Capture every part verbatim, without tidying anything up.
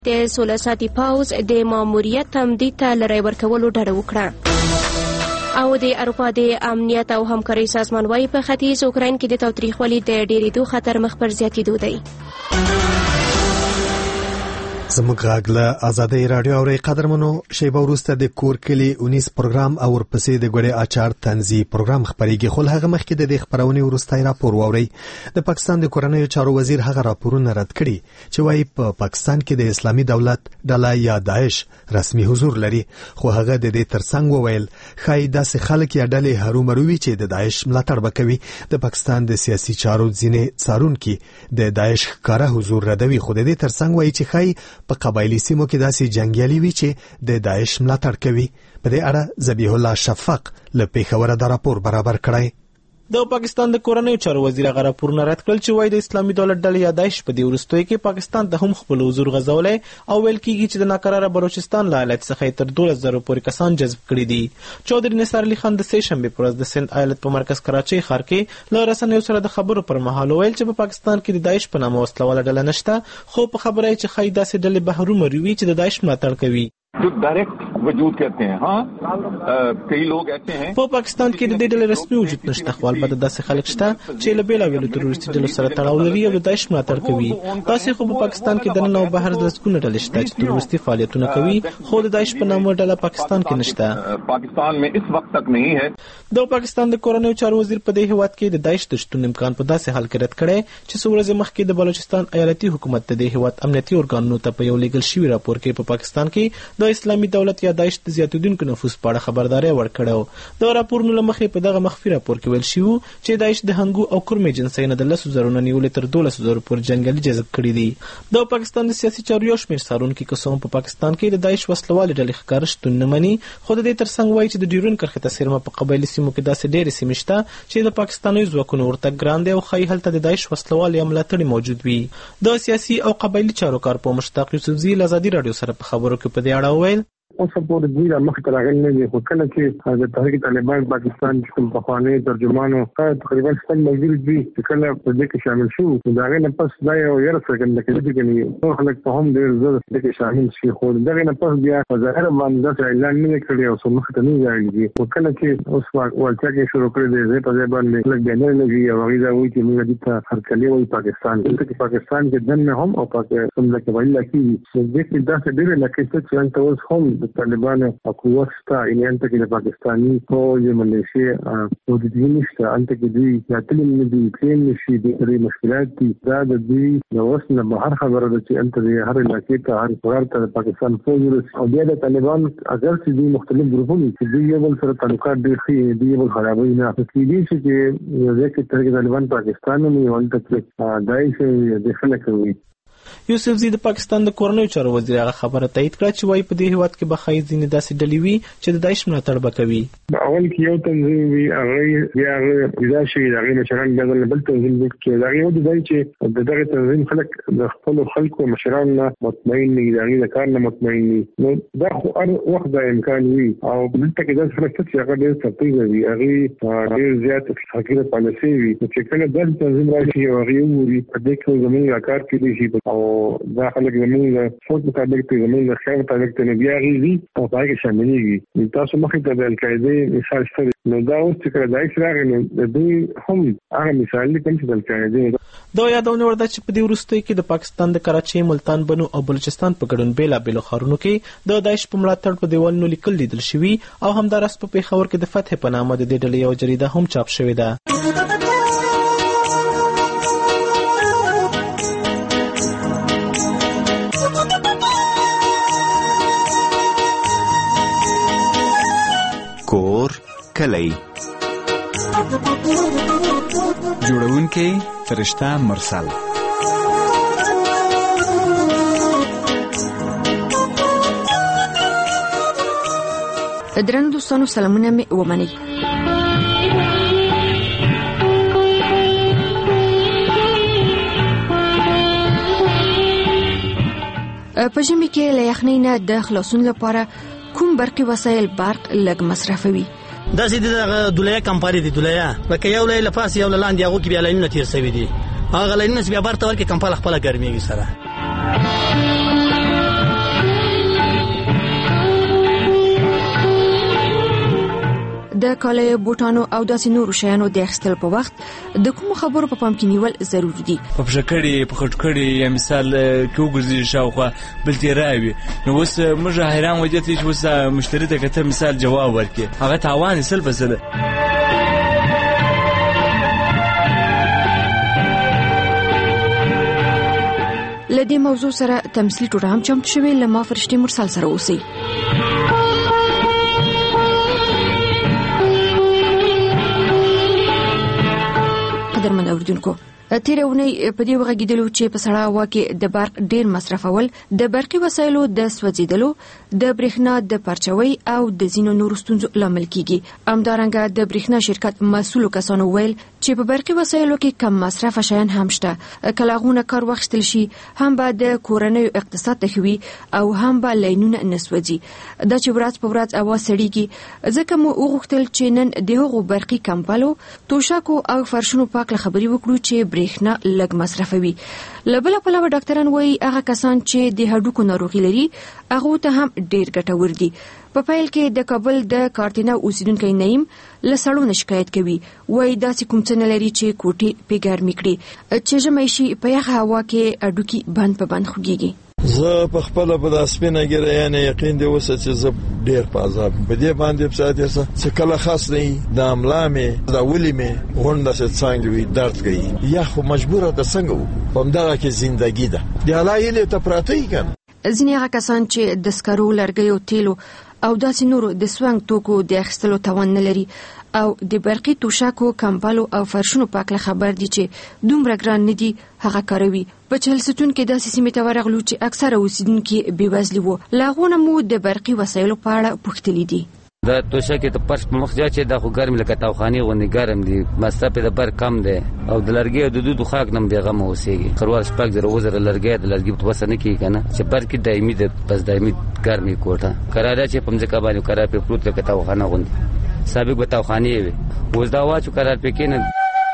د سوله ساتي پوځ د ماموریت تمدید ته لړۍ ورکولو ډډه وکړه. او د اروپا د امنیت او همکارۍ سازمان وايي په ختیځ اوکراین کې د تاوتریخوالي د ډېرېدو خطر مخ پر زیاتېدو دی. زموږ غږ له آزادۍ راډیو اوري. قدرمنو شیبه وروسته د کور کلی اونیس پروګرام او ورپسې د ګوړې اچار تنظی پروګرام خبرېږي. خو هغه مخکې د دې خبرونې وروستای راپور واوري. د پاکستان د کورنیو چارو وزیر هغه راپورونه رد کړي چې وايي په پاکستان کې د اسلامي دولت ډله یا داعش رسمي حضور لري. خو هغه د دې ترڅنګ وویل خای داسې خلک یا ډلې هرومروي چې د داعش ملاتړ وکوي. د پاکستان د سیاسي چارو ځینې څارونکي د داعش ښکاره حضور ردوي. خو د دې ترڅنګ وايي چې خای په قبایلی سیمو کې داسې جنگیالي وی چې د داعش ملاتړ کوي. په دې اړه ذبیح الله شفق له پیښور د راپور برابر کړی. د پاکستان د کورنیو چارو وزیر هغه راپورونه رد کړل چې وايي د اسلامي دولت ډلې یا داعش په دې وروستیو کې پاکستان ته هم خپل حضور غځولی او ویل کېږي چې د ناقراره بلوچستان له ایالت څخه تر دولس زره پورې کسان جذب کړي دي. چودھری نثار علي خان د سې شنبې په ورځ د سند ایالت په مرکز کراچۍ ښار کې له رسنیو سره د خبرو پر مهال ویل چې په پاکستان کې د داعش په نامه وسله ډله نشته. خو په خبره یې چې ښایي داسې ډلې به هرومروي چې د داعش ملاتړ کوي. जो डायरेक्ट वजूद कहते हैं हाँ कई लोग ऐसे हैं. په پاکستان کې د دې ډلې رسمي وجود نشته خو البته داسې خلک شته چې له بیلابیلو تروریستي ډلو سره تړاو لري او د داعش ملاتړ کوي. تاسې خو په پاکستان کې د نن او بهر لسګونه ډلې شته چې تروریستي فعالیتونه کوي خو د داعش په نامه ډله پاکستان کې نشته. پاکستان میں اس وقت تک نہیں ہے. د پاکستان د کورنیو چارو وزیر په دې هیواد کې د داعش د شتون امکان په داسې حال کې رد کړی چې څو ورځې مخکې د بلوچستان ایالتي حکومت د دې هیواد امنیتي ارګانونو ته په یو لیږل شوي راپور کې په پاکستان کې د اسلامي دولت یا داعش د زیاتېدونکو نفوذ په اړه خبرداري ورکړه. د راپورونو له مخې په دغه مخفي راپور کې ویل شوي چې داعش د هنګو او کورمې جنسۍ نه د لسو زرو نه نیولې تر دولسو زرو پورې جنګیالي جذب کړي دي. د پاکستان د سیاسي چارو یو شمېر څارونکي که څه هم په پاکستان کې د داعش وسلوالې ډلې ښکاره شتون نه مني خو د دې ترڅنګ وایي چې د ډیورنډ کرښې ته څیرمه په قبایلي سیمو کې داسې ډېرې سیمې شته چې د پاکستاني ځواکونو ورته ګران دی او ښایي هلته د داعش وسلوال یا ملاتړي موجود وي. د سیاسي او قبایلي چارو کارپوه مشتاق یوسفزي له ازادي راډیو سره په خبرو کې په دې اړه وویل اوس په دې ډیر مخکې راغلی نه دی خو کله چې د تحریک طالبان پاکستان کوم پخوانی ترجمانو تقریبا ستل موجود دي چې کله په دې کې شامل شو دا غي نه پس دا یو یو څرګند کړي چې نو خلک په هم ډیر زړه کې شامل شي خو دا غي نه پس بیا ظاهر باندې اعلان نه کړی او څه مخ ته نه ځایږي خو کله چې اوس ورته کې شروع کړی دی په ځای باندې لږ نه لګي او هغه وایي چې موږ دې ته هرکلی وایي پاکستان دلته پاکستان کې دنه هم او پاکستان لکه ویل کېږي چې دې دا څه ډیر لکه چې څنګه اوس هم طالبان او قوت شته ان انت کې د پاکستاني فوج ملیشیا او د دې نشته انت کې دوی یاتل نه دي کین نشي د دې مشکلات دي دا د دې نو اوس نه بهر خبره ده چې انت د هر علاقې ته هر فرار ته پاکستان فوج او بیا د طالبان اگر چې دوی مختلف ګروپونه چې دوی یو بل سره تعلقات ډېر ښه دي یو بل خرابوي نه کې دي چې یو ځکه چې طالبان پاکستان نه یو انت داعش د خلک کوي. یوسفزي د پاکستان د کورنیو چارو وزیر هغه خبره تایید کړه چې وايي په دې هیواد کې به ښایي ځینې داسې ډلې وي چې د داعش ملاتړ به کوي. اول کې یو تنظیم وي هغه بیا هغه پیدا شي هغه مشران بیا بل تنظیم کې دا یو دی چې د دغه تنظیم خلک د خپل خلکو مشران نه مطمئن دي دا د کار نه مطمئن دي نو دا خو هر وخت د امکان وي او دلته کې د خلک چې هغه ډېر سپیږي وي هغه ډېر زیات حقیقت پالیسي وي چې کله د تنظیم راشي او هغه ووري په دې کې زموږ کار کې شي او دا خلک زموږ فوج مطابق ته زموږ خیر مطابق ته بیا غوي او پای کې شاملېږي. تاسو مخکې ته د القاعده مثال ستاسو نو دا اوس چې کله داعش راغی نو د دوی هم هغه مثال لیکم چې د القاعده دا یادونه ورده چې په دې وروستیو کې د پاکستان د کراچۍ ملتان بنو او بلوچستان په ګډون بیلابیلو ښارونو کې د داعش په ملاتړ په دیوالونو لیکل لیدل شوي او همداراز په پېښور کې د فتح په نامه د دې ډلې یوه جریده هم چاپ شوې ده. کور کلی جوړونکی فرشته مرسل درنو دوستانو سلامونه می ومنئ. په ژمي کې له یخنۍ نه د خلاصون لپاره کوم برقي وسایل برق لږ مصرفوي؟ دا سې د دولیا کمپاري دي دولیا لکه یو لای لفاس یو لاندې هغه کې بیا لاینونه تیر شوی دي هغه لاینونه بیا برته ورکه کمپاله خپل ګرميږي سره کاله بوټانو او داسې نورو شیانو د اخیستل په وخت د کوم خبرو په پام کې نیول ضروري دي. په پښکړې په خټکړې یا مثال کې وګرځي شاوخوا بل تیراوي نو اوس موږ حیران وځي چې اوس مشتری ته کته مثال جواب ورکړي هغه تاوان سل بسله. لدې موضوع سره تمثيلي ټوټه هم چمتو شوې لما فرشتي مرسل سره اوسئ. قدرمن اوریدونکو تیره اونۍ په دې وغږیدلو چې په سړه هوا کې د برق ډیر مصرفول د برقي وسایلو د سوځیدلو د برېښنا د پرچوي او د ځینو نورو ستونزو لامل کیږي. همدارنګه د برېښنا شرکت مسؤلو کسانو ویل چې په برقي وسایلو کې کم مصرف شیان هم شته. کلاغونه کار واخیستل شي هم به د کورنۍ اقتصاد ته خوي او هم به لاینونه نسوځي. دا چې ورځ په ورځ هوا سړیږي ځکه مو وغوښتل چې نن د هغو برقي کمپلو توشکو او فرشونو پاک خبري وکړو چې برېښنا لږ مصرفوي. لبل په لور ډاکټران وایي هغه کسان چې د هډوکو ناروغي لري هغه ته هم ډیر ګټور دي. په پیل کې د کابل د کارتینا اوسیدونکو نیم لسړو شکایت کوي وایي داسې کوم څه نه لري چې کوټي پیګر میکړي چې ژمي شي په یخه هوا کې هډوکي بند په بند خوږيږي. زه په خپل په داسپینه ګره یعنی یقین دی وسه چې زه ډیر پازاب په دې باندې په ساده څه کله خاص نه د املامه د ولې مې غونډه څنګه وي درد کوي یا خو مجبوره ده څنګه په دغه کې ژوندۍ ده د علایله ته پراته کېږي. ځینې هغه کسان چې د سکرو لرګیو تیلو او داسې نورو د سوانګ توکو د اخیستلو توان نه لري او د برقي توشکو کمپلو او فرشونو پاکله خبر دي چې دومره ګران نه دي هغه کاروي. په چهلستون کې داسې سیمې ته ورغلو چې اکثره اوسیدونکو بېوزلي وو. لاغونه مو د برقي وسایلو په اړه پوښتلي دي. دا توشکې ته پرش په مخ ځای چې د خو ګرم لکه تاوخاني غونډې ګرم دي مصرف د بر کم دی او د لرګي د دودو خاک نم بیغه مو اوسېږي خروار شپږ زره وزره لرګي د لرګي په وسه نه کیږي کنه چې بر کې دایمي د بس دایمي ګرمي کوټه قراره چې په ځکه باندې قرار په پروت لکه تاوخانه غونډې سابق به تاوخاني وي اوس دا واچو قرار پکې نه.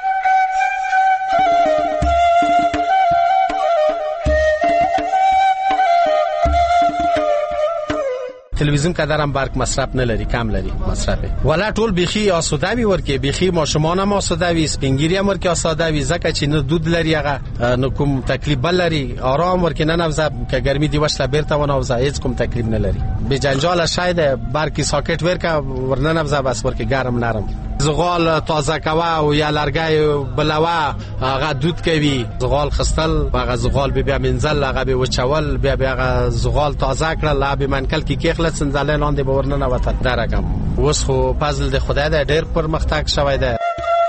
تلویزیون قدرم برق مصرف نه لري کم لري مصرف ولا ټول بيخي آسوده وي ورکه بيخي ماشومان هم آسوده وي سپینګيري هم ورکه آسوده وي ځکه چې نه دود لري هغه نو کوم تکلیف بل لري آرام ورکه نه نوځه که ګرمي دی وشله بیرته ونوځه هیڅ کوم تکلیف نه لري به جنجال شاید برقي ساکټ ورکه ورنه نوځه بس ورکه ګرم نرم زغال تازه کوا او یا لرګي بلوا هغه دود کوي زغال خستل هغه زغال به بیا منزل هغه به وچول بیا بیا هغه زغال تازه کړل لا به منکل کې کېخل سنځلې لاندې به ورننه وته دا رقم اوس خو فضل د خدای د ډېر پرمختګ شوی دی.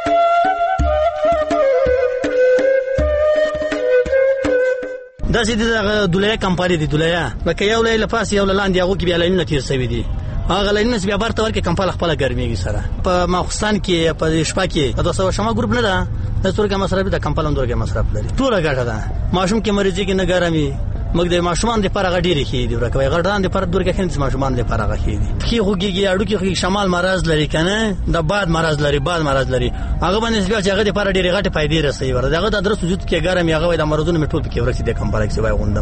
دا چې د دولیا کمپنی دی دولیا لکه یو لای لپاس یو لاندې هغه کې بیا لاینونه تیر شوی دي هغه لاینونه بیا برته ورکه کمپل خپل ګرميږي سره په ماخستان کې په شپه کې دا څه شمه ګروپ نه ده د څورګه مصرف د کمپل اندورګه مصرف لري ټول ګټه ده ماشوم کې مریضي کې نه ګرمي مګ د ماشومان د پرغه ډیره کې دی ورکوي غړدان د پر دورګه خنځ ماشومان د پرغه کې دی خې خوږي اړو کې شمال مرز لري کنه د باد مرز لري باد مرز لري هغه باندې بیا چې هغه د پر ډیره غټه پیدا رسي ورته هغه د درس وجود کې ګرمي هغه د مرزونو میټول کې ورکې د کمپل کې وای غوندم.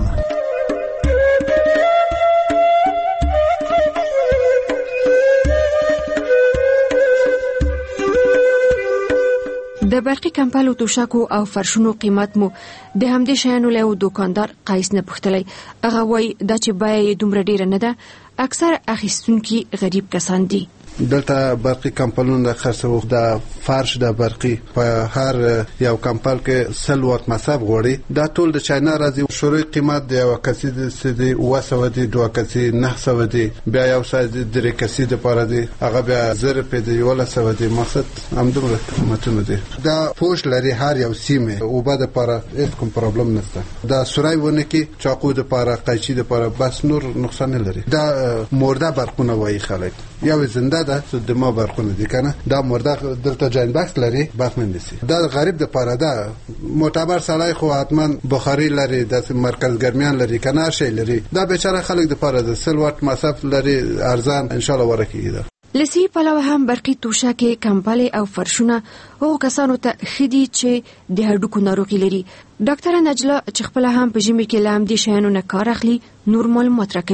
د برقي کمپلو توشکو او فرشونو قیمت مو د همدې شیانو له دوکاندار قیس نه پوښتلی هغه وایي دا چې بیه یې دومره ډیره نه ده اکثر اخیستونکي غریب کسان دي. دلته برقي کمپلونو د خرڅو د فرش د برقي په هر یو کمپل کې سل وات مصرف غوړي دا ټول د چاینا راځي شروع قیمت د یو کسي د سدي وسو دي دوه کسي نه سو دي بیا یو ساز د درې کسي د پاره دي هغه بیا زر په دی ولا سو دي مقصد همدغه قیمتونه دي دا پوش لري هر یو سیمه او بعد لپاره هیڅ کوم پرابلم نشته دا سورای ونه کې چاقو د پاره قیچي د پاره بس نور نقصان نه لري دا مرده برقونه وایي خلک یو زنده ده د ما برقونه دي کنه دا مرده دلته جاین باکس لري باک من نسی دا غریب د پاره ده معتبر سړی خو حتما بخاری لري د مرکز ګرمیان لري کنه شی لري دا بیچاره خلک د پاره د سل وات مصرف لري ارزان ان شاء الله ورکیږي. لسی پلاو هم برقي توشکې کمپلې او فرشونه او کسانو ته خدي چې د هډوکو ناروغي لري. ډاکټر نجلا چې خپل هم په ژمي کې لام دي شیانو نه کار اخلي نور معلومات راکوي.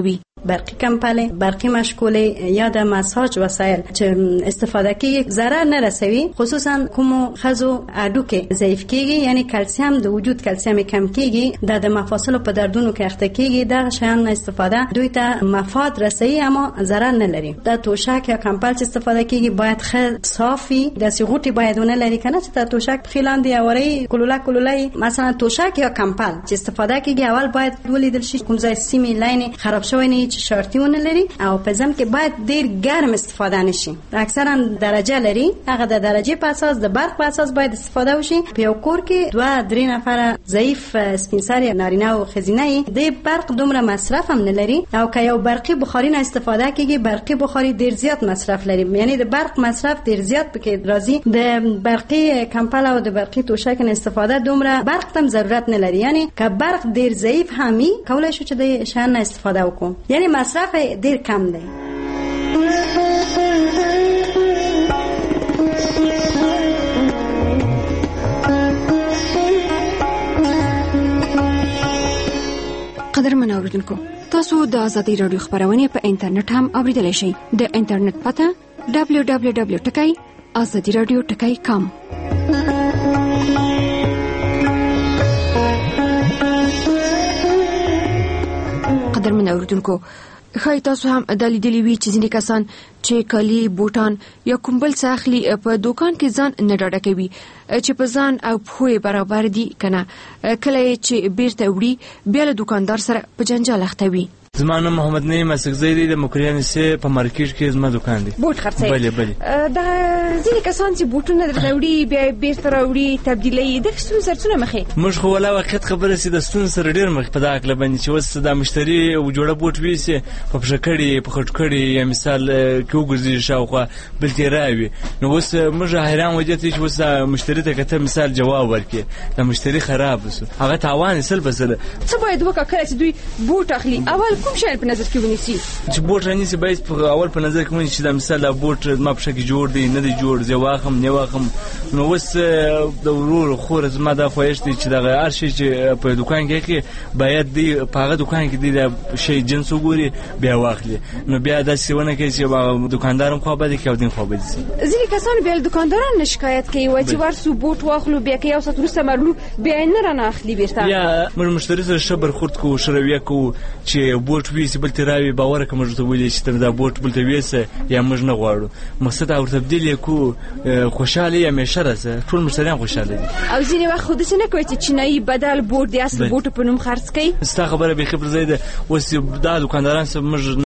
برقی کمپل، برقی مشغوله یا د مساج وسایل چې استفاده کیږي ضرر نه رسوي، خصوصا کوم خزو اډو کې ضعیف کیږي، یعنی کلسیم د وجود کلسیم کم کیږي، د د مفاصل په دردونو کې اخته کیږي، دا شیان استفاده دوی ته مفاد رسوي اما ضرر نه لري. د توشک یا کمپل چې استفاده کیږي باید خ صافي د سیغوټي باید ونه لري کنه چې د توشک خلاندې اوري کلوله کلوله. مثلا توشک یا کمپل چې استفاده کیږي اول باید ولیدل شي کوم ځای سیمه لاین خراب شوی نه چې شرطي ونه لري، او په ځم کې باید ډیر ګرم استفاده نشي. اکثرا درجه لري، هغه د درجه په اساس د برق په اساس باید استفاده وشي. په یو کور کې دوه درې نفر ضعیف سپینسر نارینه او خزینه د برق دومره مصرف هم نه لري، او که یو برقي بخاري نه استفاده کیږي برقي بخاري ډیر زیات مصرف لري، یعنی د برق مصرف ډیر زیات پکې راځي. د برقي کمپل او د برقي توشک نه استفاده دومره برق تم ضرورت نه لري، یعنی که برق ډیر ضعیف همي کولای شو چې د شان نه استفاده وکړو، یعنی مصرف ډیر کم دی. قدرمن اوریدونکو، تاسو د آزادۍ رادیو خبرونه په انټرنیټ هم اوریدلای شئ. د انټرنیټ پته دبلیو دبلیو دبلیو ټکی آزادي رادیو ټکی کام. قدرمن اوریدونکو، خای تاسو هم د لیدلې وی چې ځینې کسان چې کالي بوټان یا کومبل څخه اخلي په دکان کې ځان نه ډاډه کوي چې په ځان او په برابر دي کنه، کله چې بیرته وړي بیا له دکاندار سره په جنجال اخته وي. زما نوم محمد نعیم اسقزی دی، د مکریان سه په مارکیټ کې زما دکان دی. بوټ خرڅوي؟ بله بله. دا ځینې کسان چې بوټونه درته وړي بیا بیرته راوړي تبدیلوي، د ستونزې سره مخې موږ خو ولا وخت خبره سي د ستونزې سره ډېر مخ په دا عقل باندې چې وس د مشتری او جوړه بوټ ویسي په پښکړی په خټکړی یا مثال کې وګرځي شاوخوا بل تیراوي، نو وس موږ حیران وځي چې وس مشتری ته کته مثال جواب ورکړي د مشتری خراب وسو هغه تاوان سل بسله. څه باید وکړه کله چې دوی بوټ اخلي؟ اول کوم شی په نظر کې ونیسي چې بوټ رانیسي؟ باید په اول په نظر کې ونیسي چې د مثال بوټ ما په شکل جوړ دی نه دی جوړ، زه واخم نه واخم. نو وس د ورور خور زما د خوښ دي چې د هر شي چې په دکان کې کې باید دی په هغه دکان کې دی د شی جنس وګوري بیا واخلي، نو بیا د سیونه کې چې دکاندارم خو به دي کې او دین خو به دي. ځینې کسان بیا دکانداران شکایت کوي وای چې ورسو بوټ واخلو بیا کې یو څه ترسته مرلو بیا نه رانه اخلي بیرته. یا موږ مشتری سره شبر خورد کو شرویه کو چې بوټ وی بل تراوی باور کوم چې ویلې چې تر دا بوټ بل ته ویسه یا موږ نه غواړو مقصد او تبدیل کو خوشاله یا مشرسه ټول مشتریان خوشاله دي. او ځینې وخت خو د څه نه کوي چې چینایي بدل بوټ دی اصل بوټ په نوم خرڅ کوي. ستا خبره به خبر زیاده وس دا دکانداران سره موږ